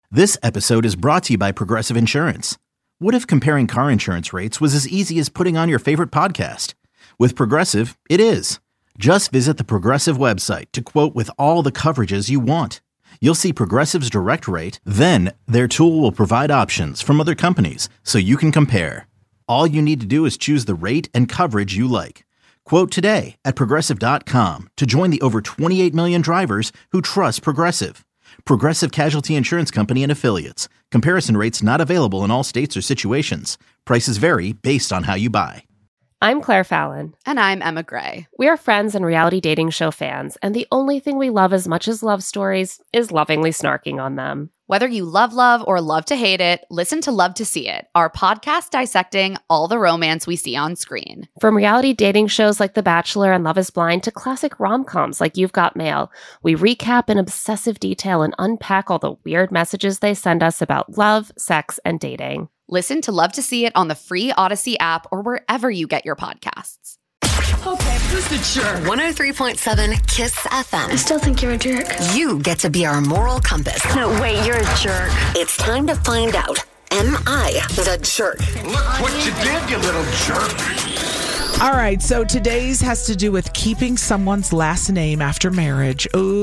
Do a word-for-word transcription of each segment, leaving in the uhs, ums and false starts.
This episode is brought to you by Progressive Insurance. What if comparing car insurance rates was as easy as putting on your favorite podcast? With Progressive, it is. Just visit the Progressive website to quote with all the coverages you want. You'll see Progressive's direct rate, then their tool will provide options from other companies so you can compare. All you need to do is choose the rate and coverage you like. Quote today at progressive dot com to join the over twenty-eight million drivers who trust Progressive. Progressive Casualty Insurance Company and Affiliates. Comparison rates not available in all states or situations. Prices vary based on how you buy. I'm Claire Fallon. And I'm Emma Gray. We are friends and reality dating show fans, and the only thing we love as much as love stories is lovingly snarking on them. Whether you love love or love to hate it, listen to Love to See It, our podcast dissecting all the romance we see on screen. From reality dating shows like The Bachelor and Love is Blind to classic rom-coms like You've Got Mail, we recap in obsessive detail and unpack all the weird messages they send us about love, sex, and dating. Listen to Love to See It on the free Odyssey app or wherever you get your podcasts. Okay, who's the jerk? one oh three point seven KISS F M. I still think you're a jerk. You get to be our moral compass. No, wait, you're a jerk. It's time to find out. Am I the jerk? Look what you did, you little jerk. All right, so today's has to do with keeping someone's last name after marriage.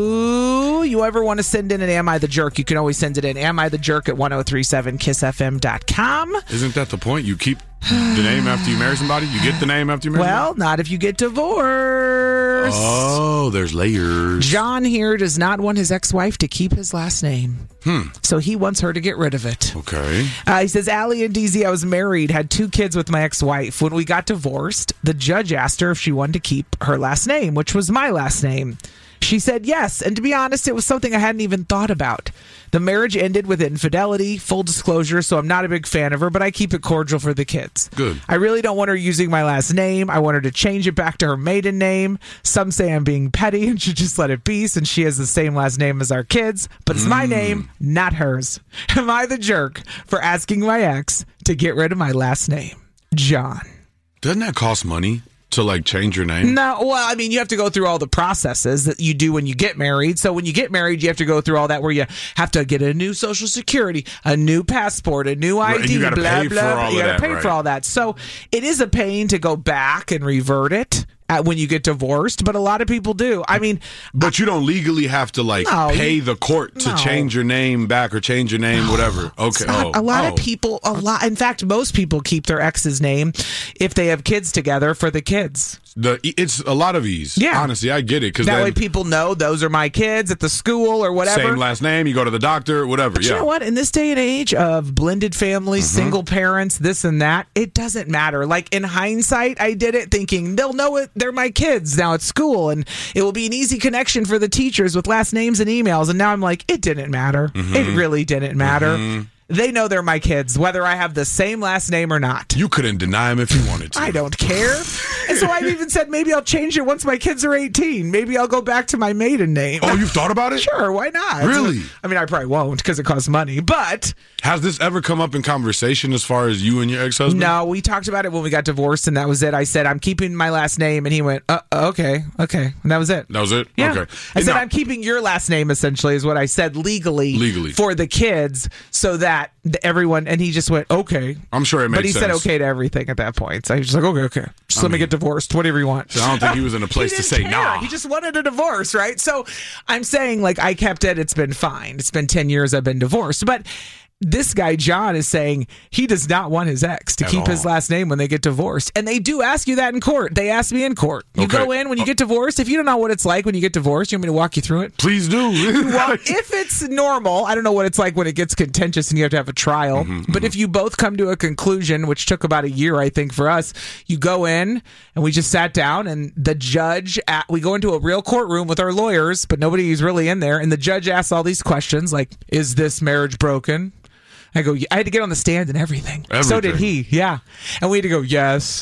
Ooh, you ever want to send in an Am I the Jerk? You can always send it in. Am I the Jerk at ten thirty-seven kiss f m dot com. Isn't that the point? You keep the name after you marry somebody? You get the name after you marry Well, somebody? not if you get divorced. Oh, there's layers. John here does not want his ex-wife to keep his last name. Hmm. So he wants her to get rid of it. Okay. Uh, he says, Allie and D Z, I was married, had two kids with my ex-wife. When we got divorced, the judge asked her if she wanted to keep her last name, which was my last name. She said yes, and to be honest, it was something I hadn't even thought about. The marriage ended with infidelity, full disclosure, so I'm not a big fan of her, but I keep it cordial for the kids. Good. I really don't want her using my last name. I want her to change it back to her maiden name. Some say I'm being petty and should just let it be since she has the same last name as our kids, but it's mm. my name, not hers. Am I the jerk for asking my ex to get rid of my last name? John. Doesn't that cost money? To like change your name? No, well, I mean, you have to go through all the processes that you do when you get married. So when you get married, you have to go through all that where you have to get a new social security, a new passport, a new I D, right, you gotta blah, pay blah, for blah. all You got to of that, pay right. for all that. So it is a pain to go back and revert it at when you get divorced, but a lot of people do. I mean, but you don't legally have to like no, pay you, the court to no. change your name back or change your name, whatever. Okay. Not, oh, a lot oh. of people, a lot. In fact, most people keep their ex's name if they have kids together for the kids. The it's a lot of ease. Yeah, honestly, I get it because that way people know those are my kids at the school or whatever. Same last name. You go to the doctor, whatever. But yeah. You know what? In this day and age of blended families, Mm-hmm. single parents, this and that, it doesn't matter. Like in hindsight, I did it thinking they'll know it. They're my kids now at school, and it will be an easy connection for the teachers with last names and emails. And now I'm like, it didn't matter. Mm-hmm. It really didn't matter. Mm-hmm. They know they're my kids, whether I have the same last name or not. You couldn't deny them if you wanted to. I don't care. And so I've even said maybe I'll change it once my kids are eighteen. Maybe I'll go back to my maiden name. Oh, you've thought about it? Sure, why not? Really? I mean, I probably won't because it costs money, but... Has this ever come up in conversation as far as you and your ex-husband? No, we talked about it when we got divorced, and that was it. I said, I'm keeping my last name, and he went, uh, okay, okay. And that was it. That was it? Yeah. Okay. I And said, now- I'm keeping your last name, essentially, is what I said legally. Legally. For the kids, so that the- everyone, and he just went, okay. I'm sure it makes But he sense. said okay to everything at that point. So he was just like, okay, okay. Just I let me mean- get divorced, whatever you want. So I don't think he was in a place He to didn't say care. nah. He just wanted a divorce, right? So I'm saying, like, I kept it. It's been fine. It's been ten years I've been divorced. But this guy, John, is saying he does not want his ex to At keep all. his last name when they get divorced. And they do ask you that in court. They ask me in court. You Okay. go in when you get divorced. If you don't know what it's like when you get divorced, you want me to walk you through it? Please do. Well, if it's normal, I don't know what it's like when it gets contentious and you have to have a trial. Mm-hmm, but if you both come to a conclusion, which took about a year, I think, for us, you go in and we just sat down and the judge, at, we go into a real courtroom with our lawyers, but nobody's really in there. And the judge asks all these questions like, is this marriage broken? I go, I had to get on the stand and everything. Everything. So did he, yeah. And we had to go, yes.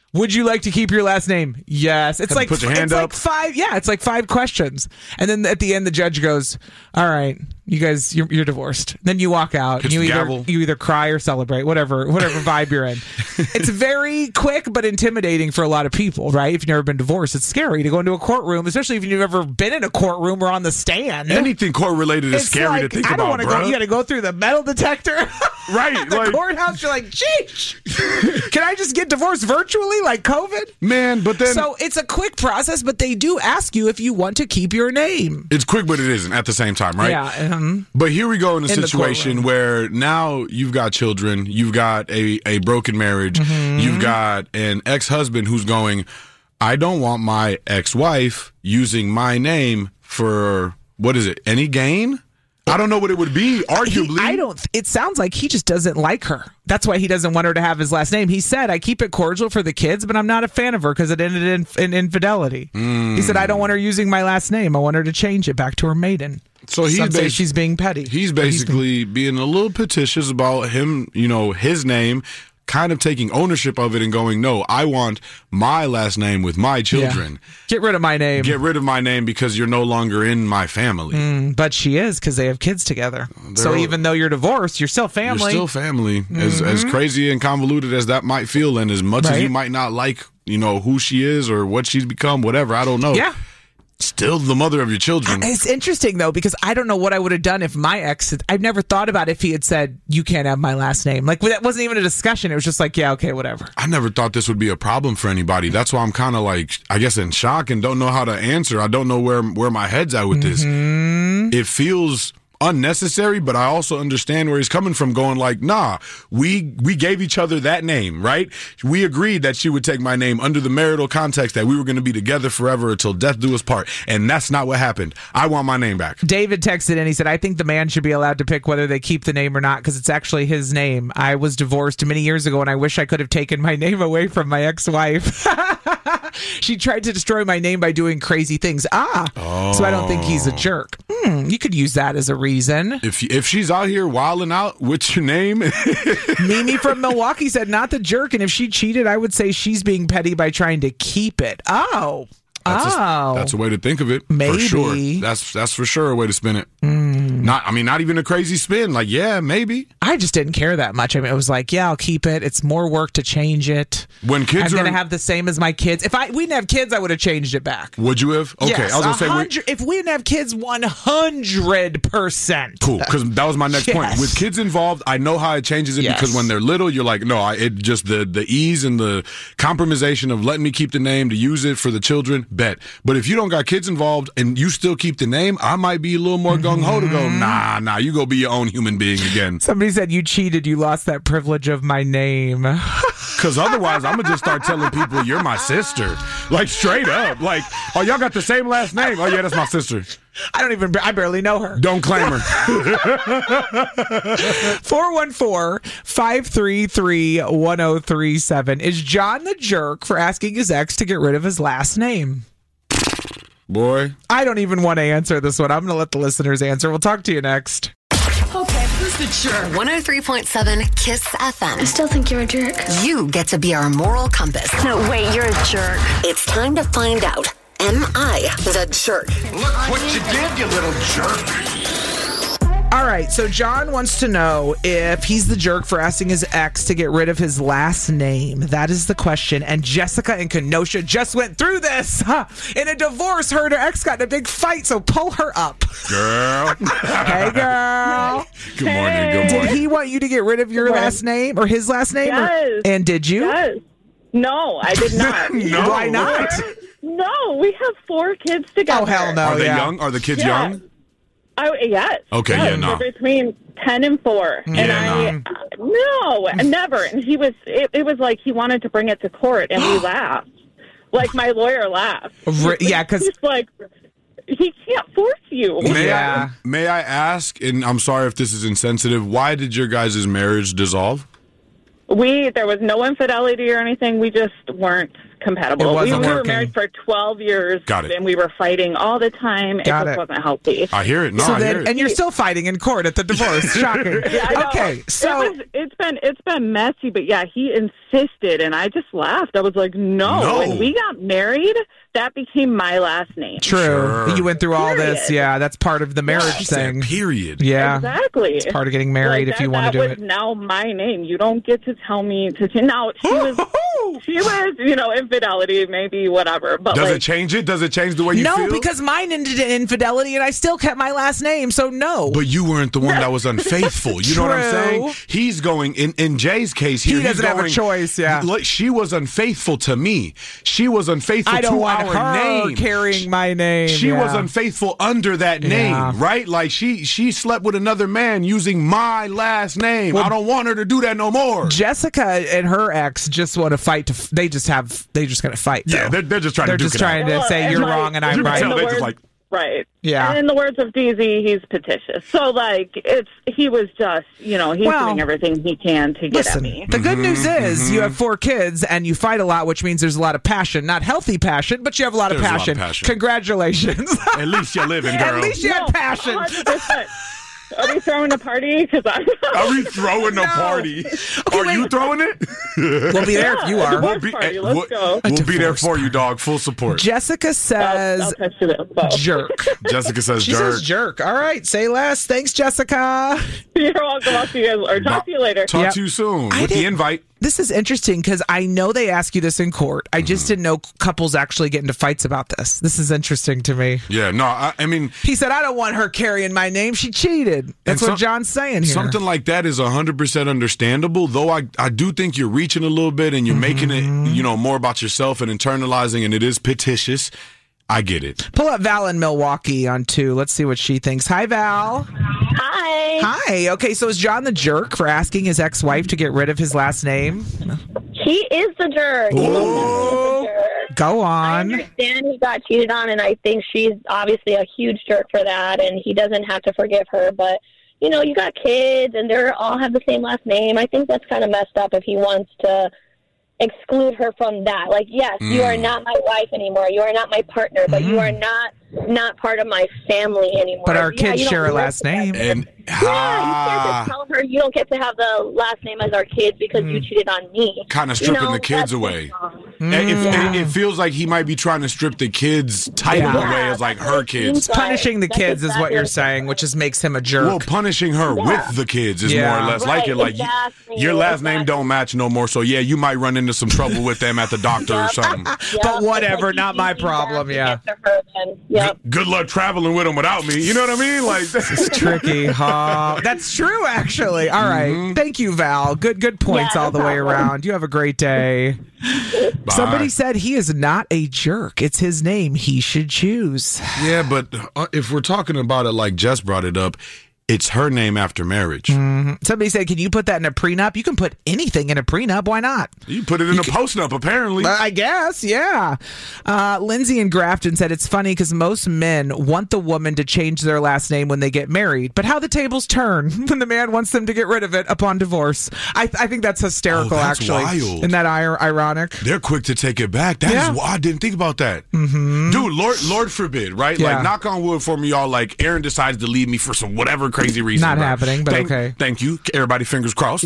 Would you like to keep your last name? Yes. It's Have like to put your hand it's up. like five. Yeah, it's like five questions, and then at the end, the judge goes, "All right, you guys, you're, you're divorced." Then you walk out, and Hits you the either gavel. you either cry or celebrate, whatever whatever vibe you're in. It's very quick but intimidating for a lot of people, right? If you've never been divorced, it's scary to go into a courtroom, especially if you've never been in a courtroom or on the stand. Anything court related is It's scary like, to think I don't about, want to bro. go. You got to go through the metal detector. Right, the like- courthouse. You're like, sheesh. Can I just get divorced virtually, like COVID? Man, but then So it's a quick process, but they do ask you if you want to keep your name. it's quick, but it isn't at the same time, right? Yeah. Um, But here we go in a In the situation courtroom. where now you've got children, you've got a, a broken marriage, Mm-hmm. you've got an ex-husband who's going, I don't want my ex-wife using my name for, what is it, any gain? I don't know what it would be, arguably. he, I don't. It sounds like he just doesn't like her. That's why he doesn't want her to have his last name. He said, "I keep it cordial for the kids, but I'm not a fan of her because it ended in, in infidelity." Mm. He said, "I don't want her using my last name. I want her to change it back to her maiden." So he's Some say basi- she's being petty. He's But basically being a little petitious about him, you know, his name, kind of taking ownership of it and going, no, I want my last name with my children. Yeah. Get rid of my name. Get rid of my name because you're no longer in my family. Mm, but she is because they have kids together. So all- even though you're divorced, you're still family. You're still family. As as crazy and convoluted as that might feel, and as much as Right. you might not like, you know, who she is or what she's become, whatever, I don't know. Yeah. Still the mother of your children. It's interesting though because I don't know what I would have done if my ex. Had, I've never thought about if he had said you can't have my last name. Like that wasn't even a discussion. It was just like yeah, okay, whatever. I never thought this would be a problem for anybody. That's why I'm kind of like, I guess, in shock and don't know how to answer. I don't know where where my head's at with this. It feels unnecessary, but I also understand where he's coming from, going like, nah, we we gave each other that name, right? We agreed that she would take my name under the marital context that we were going to be together forever until death do us part, and that's not what happened. I want my name back. David texted in. He said, "I think the man should be allowed to pick whether they keep the name or not because it's actually his name. I was divorced many years ago, and I wish I could have taken my name away from my ex-wife. She tried to destroy my name by doing crazy things. Ah, oh. So I don't think he's a jerk. Hmm, you could use that as a reason." If if she's out here wilding out with your name, Mimi from Milwaukee said, "Not the jerk, and if she cheated, I would say she's being petty by trying to keep it." Oh. That's, oh. a, that's a way to think of it. Maybe. For sure. That's that's for sure a way to spin it. Mm. Not, I mean, not even a crazy spin. Like, yeah, maybe. I just didn't care that much. I mean, it was like, yeah, I'll keep it. It's more work to change it. When kids I'm are going to have the same as my kids. If I we didn't have kids, I would have changed it back. Would you have? Okay, Yes, I was gonna say, one hundred if we didn't have kids, one hundred percent. cool, because that was my next Yes. point. With kids involved, I know how it changes it Yes. because when they're little, you're like, no, I, it just the the ease and the compromisation of letting me keep the name to use it for the children. Bet, but if you don't got kids involved and you still keep the name, I might be a little more gung ho to go. Nah, nah, you go be your own human being again. Somebody said you cheated. You lost that privilege of my name. Because otherwise, I'm gonna just start telling people you're my sister, like straight up. Like, oh, y'all got the same last name. Oh yeah, that's my sister. I don't even. I barely know her. Don't claim her. four one four, five three three, one zero three seven. Is John the jerk for asking his ex to get rid of his last name? Boy, I don't even want to answer this one. I'm going to let the listeners answer. We'll talk to you next. Okay, who's the jerk? one oh three point seven KISS F M. I still think you're a jerk. You get to be our moral compass. No, wait, you're a jerk. It's time to find out. Am I the jerk? Look what you did, you little jerk. All right, so John wants to know if he's the jerk for asking his ex to get rid of his last name. That is the question. And Jessica and Kenosha just went through this. Huh. In a divorce, her and her ex got in a big fight, so pull her up. girl. Hey, girl. Good morning. Good Did morning. he want you to get rid of your last name or his last name? or- Yes. and did you? Yes. No, I did not. No. Why not? No, we have four kids together. Oh, hell no. Are they yeah. young? Are the kids Yeah. young? Oh, yes. Okay, yes. yeah, no. They're between ten and four. Yeah, and I, no. uh, no, never. And he was, it, it was like he wanted to bring it to court, and we laughed. Like my lawyer laughed. Re- yeah, 'cause- he's like, he can't force you. May Yeah. I, may I ask, and I'm sorry if this is insensitive, why did your guys' marriage dissolve? We, there was no infidelity or anything. We just weren't compatible. It wasn't we, we were working. married for twelve years. Got it. And we were fighting all the time. Got it just it. wasn't healthy. I hear it. No, so I then, hear it. and you're still fighting in court at the divorce. Shocking. Yeah, I know. Okay, so it was, it's been it's been messy, but yeah, he insisted, and I just laughed. I was like, no. No. When we got married, that became my last name. true. Sure. You went through all this. Period. Yeah, that's part of the marriage She said thing. period. Yeah, Exactly. it's part of getting married Like, if you that- want to do that it. was now my name. You don't get to tell me to. T- now she was, she was, you know, infidelity, maybe whatever. But Does like, it change it? Does it change the way you No, feel? because mine ended in infidelity, and I still kept my last name. So no. But you weren't the one that was unfaithful. You know what I'm saying? True. He's going, in, in Jay's case here, He doesn't he's have a going, choice, yeah. Look, she was unfaithful to me. She was unfaithful I don't to want our her name. carrying my name. She yeah. was unfaithful under that name, Yeah. right? Like she she slept with another man using my last name. I don't want her to do that no more. Jessica and her ex just want to fight. To f- they just have. They just gonna fight. Yeah, though. they're, they're just trying They're to duke just it out. trying to Well, say and you're like- wrong and I'm You can right. tell In they the just words- like, Right. Yeah. And in the words of D Z, he's petitious. So, like, it's he was just, you know, he's Well, doing everything he can to get Listen, at me. the good news Mm-hmm, is you have four kids and you fight a lot, which means there's a lot of passion. Not healthy passion, but you have a lot, of There's a lot passion. of passion. Congratulations. at least you're living, girl. At least you had No, passion. one hundred percent. Are we throwing a party? Because I'm. Are we throwing a party? Are you throwing it? We'll be there if you Yeah, are. We'll be, party. Let's we'll, go. we'll be there divorce for you, dog. Full support. Jessica says I'll text you the info. jerk. Jessica says She jerk. says jerk. All right, say less. Thanks, Jessica. You're welcome. I'll see you or talk to you later. Talk Yep. to you soon I with the didn't- invite. This is interesting because I know they ask you this in court. I just Mm-hmm. didn't know couples actually get into fights about this. This is interesting to me. Yeah, no, I, I mean, He said, I don't want her carrying my name. She cheated. That's And what some- John's saying here. something like that is one hundred percent understandable, though I, I do think you're reaching a little bit and you're making Mm-hmm. it, you know, more about yourself and internalizing, and it is petitious. I get it. Pull up Val in Milwaukee on two. Let's see what she thinks. Hi, Val. Hi. Hi. Okay, so is John the jerk for asking his ex-wife to get rid of his last name? He is the jerk. He most definitely is the jerk. Go I on. understand he got cheated on, and I think she's obviously a huge jerk for that, and he doesn't have to forgive her. But, you know, you got kids, and they all have the same last name. I think that's kind of messed up if he wants to exclude her from that. Like, yes, you are not my wife anymore. You are not my partner, but you are not not part of my family anymore. But our Yeah, kids you don't share a live last name. together. And Yeah, you can't ah, just tell her you don't get to have the last name as our kids because you cheated on me. kind of You stripping know, the kids that's away. wrong. And It, Yeah. it, it feels like he might be trying to strip the kids type Yeah. of away as like her kids. Punishing the That's kids is what exactly you're what- saying, which is makes him a jerk. Well, punishing her with the kids is Yeah. more or less like Right, it. Like y- exactly, your last name exactly. don't match no more, so yeah, you might run into some trouble with them at the doctor or something. Yeah, But it's whatever, like you not my do problem, that to yeah. get to her then. Yep. Good luck traveling with them without me. You know what I mean? Like It's tricky, huh? That's true, actually. All right. Mm-hmm. Thank you, Val. Good, good points Yeah, no all the way problem. around. You have a great day. Bye. Somebody said he is not a jerk. It's his name. He should choose. Yeah, but uh, if we're talking about it like Jess brought it up, it's her name after marriage. Somebody said, can you put that in a prenup? You can put anything in a prenup. Why not? You put it in a post-up, apparently. Uh, I guess, yeah. Uh, Lindsay in Grafton said it's funny because most men want the woman to change their last name when they get married, but how the tables turn when the man wants them to get rid of it upon divorce. I, th- I think that's hysterical, Oh, that's actually. wild. Isn't that ir- ironic? They're quick to take it back. That is Yeah. why I didn't think about that. Mm-hmm. Dude, Lord Lord forbid, right? Yeah. Like, knock on wood for me, y'all. Like, Aaron decides to leave me for some whatever crazy reason. Not bro. happening, but Thank- okay. Thank you. Everybody, fingers crossed.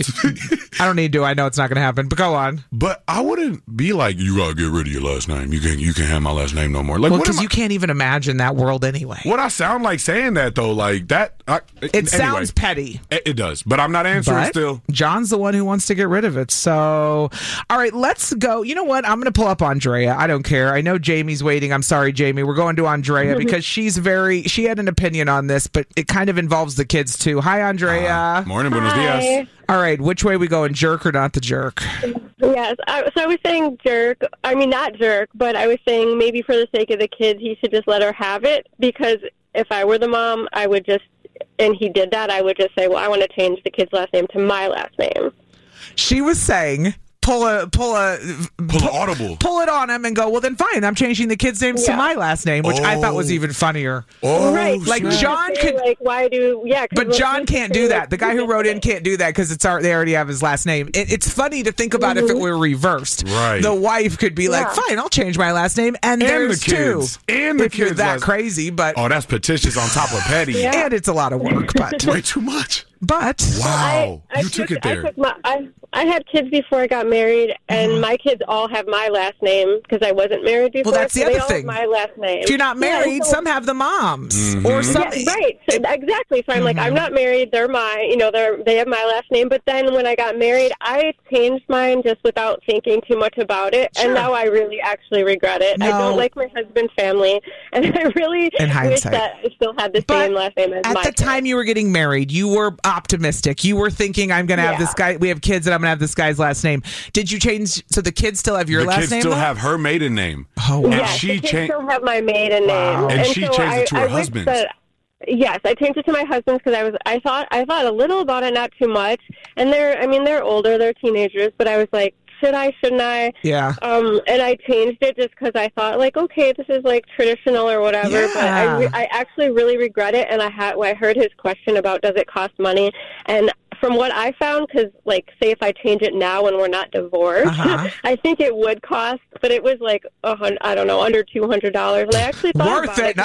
I don't need to. I know it's not going to happen, but go on. But I wouldn't be like, you gotta get rid of your last name. You can't you can't have my last name no more. Like, Well, what, am because I- you can't even imagine that world anyway. what I sound like saying that though? Like that. I, It anyway, sounds petty. It, it does, but I'm not answering But still. John's the one who wants to get rid of it. So, all right, let's go. You know what? I'm going to pull up Andrea. I don't care. I know Jamie's waiting. I'm sorry, Jamie. We're going to Andrea because she's very, she had an opinion on this, but it kind of involves the kids too. Hi, Andrea. Morning, buenos dias. All right, which way we going, jerk or not the jerk? Yes, I, so I was saying jerk. I mean, not jerk, but I was saying maybe for the sake of the kids, he should just let her have it. Because if I were the mom, I would just, and he did that, I would just say, well, I want to change the kid's last name to my last name. She was saying pull a pull a pull, pull audible, pull it on him, and go, well, then fine, I'm changing the kids' names yeah. to my last name, which oh. I thought was even funnier. Oh, right, like sure. John could, like, why do yeah? But John can't do that. The guy who wrote in can't do that because it's our, they already have his last name. It, it's funny to think about mm-hmm. if it were reversed. Right, the wife could be like, yeah. fine, I'll change my last name, and, and there's the kids. two. And the if kids you're that last... crazy, but oh, that's petitious on top of petty, yeah. and it's a lot of work, but way too much. But wow, I, I you took, took it there. I, took my, I, I had kids before I got married, and mm-hmm. my kids all have my last name because I wasn't married before. Well, that's the so other they all thing. Have my last name. If you're not married, yeah, so, some have the moms mm-hmm. or some. Yeah, right, so, exactly. So I'm mm-hmm. like, I'm not married. They're my, you know, they're they have my last name. But then when I got married, I changed mine just without thinking too much about it, sure. and now I really actually regret it. No. I don't like my husband's family, and I really wish that I still had the but same last name as at my the time kids. You were getting married, you were optimistic. You were thinking, I'm going to have yeah. this guy. We have kids, and I'm going to have this guy's last name. Did you change? So the kids still have your the last kids name? Still though? have her maiden name. Oh, wow. And yes, she the kids changed. still have my maiden wow. name, and, and she so changed I, it to her I wish husband's. that- Yes, I changed it to my husband's because I was I thought I thought a little about it, not too much. And they're I mean they're older, they're teenagers, but I was like, should I, shouldn't I? Yeah. Um, and I changed it just because I thought like, okay, this is like traditional or whatever. Yeah. But I re- I actually really regret it, and I had I heard his question about does it cost money, and from what I found, because, like, say if I change it now when we're not divorced, uh-huh. I think it would cost, but it was like, a hundred, I don't know, under two hundred dollars. And I actually thought Worth about it. it.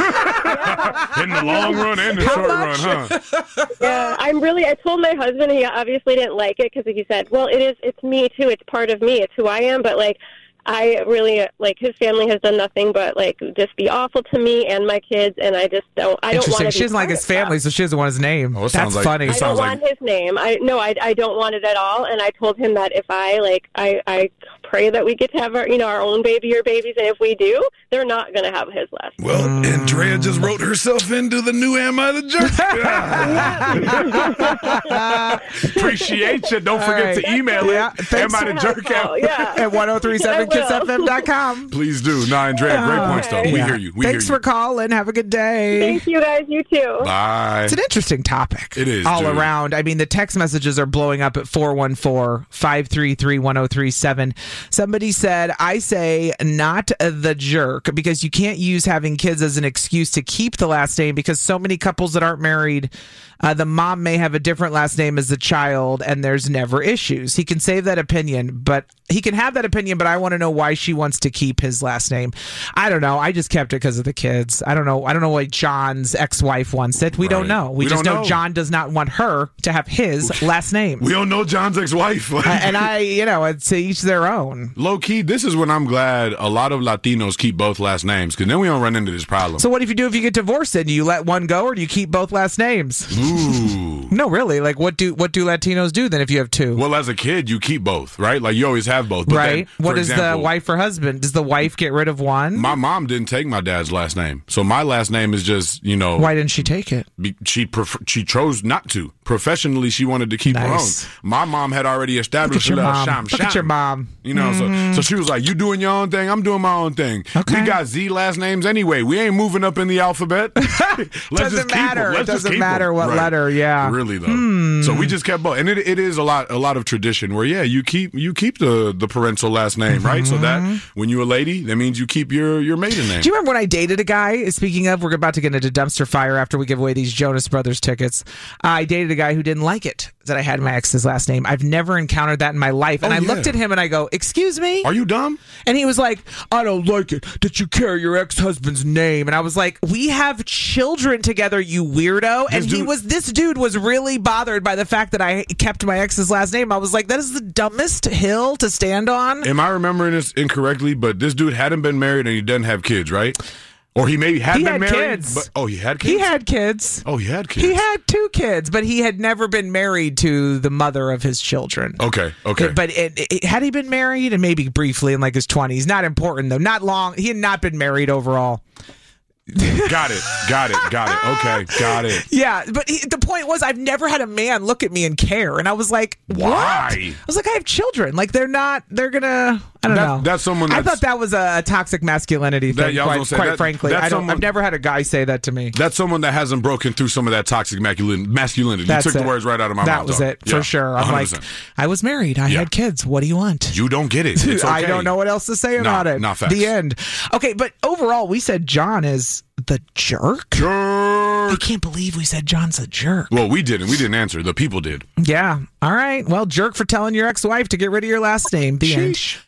I, yeah. In the long run and the How short much? run, huh? Yeah, I'm really, I told my husband, he obviously didn't like it because he said, well, it is, it's me too. It's part of me. It's who I am. But, like, I really, like, his family has done nothing but, like, just be awful to me and my kids, and I just don't, I don't want to be She doesn't like his family, so she doesn't want his name. Oh, That's like, funny. I don't want like... his name. I No, I, I don't want it at all, and I told him that if I, like, I, I pray that we get to have our, you know, our own baby or babies, and if we do, they're not going to have his last name. Well, mm. Andrea just wrote herself into the new Am I the Jerk? Appreciate you. Don't forget right. to email yeah. it. Am I the Jerk at, yeah. at ten thirty-seven kiss f m dot com. Please do. No, Andrea, great oh, points, though. okay. We yeah. hear you. We Thanks hear you. for calling. Have a good day. Thank you, guys. You too. Bye. It's an interesting topic. It is. All dude. around. I mean, the text messages are blowing up at four one four, five three three, one oh three seven. Somebody said, I say not the jerk because you can't use having kids as an excuse to keep the last name because so many couples that aren't married, uh, the mom may have a different last name as the child and there's never issues. He can save that opinion, but he can have that opinion, but I want to know why she wants to keep his last name. I don't know. I just kept it because of the kids. I don't know. I don't know why John's ex-wife wants it. We right. don't know. We, we just know, know John does not want her to have his last name. We don't know John's ex-wife. uh, and I, you know, it's to each their own. Low key, this is when I'm glad a lot of Latinos keep both last names because then we don't run into this problem. So what if you do if you get divorced? Then do you let one go or do you keep both last names? Ooh. No, really. Like what do what do Latinos do then if you have two? Well, as a kid, you keep both, right? Like you always have both. But right. Then, what is example, the wife or husband? Does the wife get rid of one? My mom didn't take my dad's last name, so my last name is just you know. Why didn't she take it? Be, she prefer, she chose not to. Professionally, she wanted to keep nice. her own. My mom had already established Look at your a little mom. sham Look sham. at your mom. You know, mm-hmm. so so she was like, "You doing your own thing, I'm doing my own thing. Okay. We got Z last names anyway. We ain't moving up in the alphabet. Let's doesn't just matter. Keep Let's it doesn't just matter them. what Right. letter. Yeah, really though. Hmm. So we just kept both, and it it is a lot a lot of tradition where yeah, you keep you keep the the parental last name, mm-hmm. right? So that when you're a lady, that means you keep your your maiden name. Do you remember when I dated a guy? Speaking of, we're about to get into dumpster fire after we give away these Jonas Brothers tickets. I dated a guy who didn't like it that I had my ex's last name. I've never encountered that in my life. And oh, I yeah. looked at him and I go, excuse me? Are you dumb? And he was like, I don't like it that you carry your ex-husband's name. And I was like, we have children together, you weirdo. And this he dude- was, this dude was really bothered by the fact that I kept my ex's last name. I was like, that is the dumbest hill to stand on. Am I remembering this incorrectly? But this dude hadn't been married and he doesn't have kids, right? Or he maybe had he been had married. Kids. But, oh, he had kids? He had kids. Oh, he had kids. He had two kids, but he had never been married to the mother of his children. Okay, okay. But it, it, had he been married, and maybe briefly in like his twenties, not important though, not long. He had not been married overall. Got it, got it, got it. Okay, got it. Yeah, but he, the point was, I've never had a man look at me and care, and I was like, why? What? I was like, I have children. Like they're not. They're gonna. I don't that, know. That's someone. That's, I thought that was a toxic masculinity thing. That, yeah, quite say, quite that, frankly, I don't. someone, I've never had a guy say that to me. That's someone that hasn't broken through some of that toxic masculinity. masculinity. You took it. the words right out of my that mouth. That was though. it yeah, for sure. I'm one hundred percent. like, I was married. I yeah. had kids. What do you want? You don't get it. It's okay. I don't know what else to say about nah, it. Not facts. The end. Okay, but overall, we said John is the jerk. Jerk. I can't believe we said John's a jerk. Well, we didn't. We didn't answer. The people did. Yeah. All right. Well, jerk for telling your ex-wife to get rid of your last name. The Sheesh. end.